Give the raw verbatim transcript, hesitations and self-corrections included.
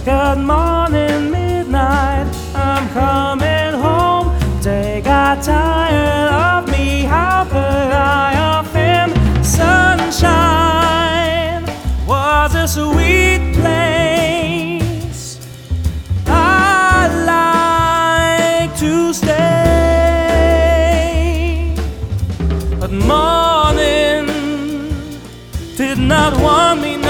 Good morning, midnight, I'm coming home. They got tired of me, how could I offend? Sunshine was a sweet place, I like to stay. But morning did not want me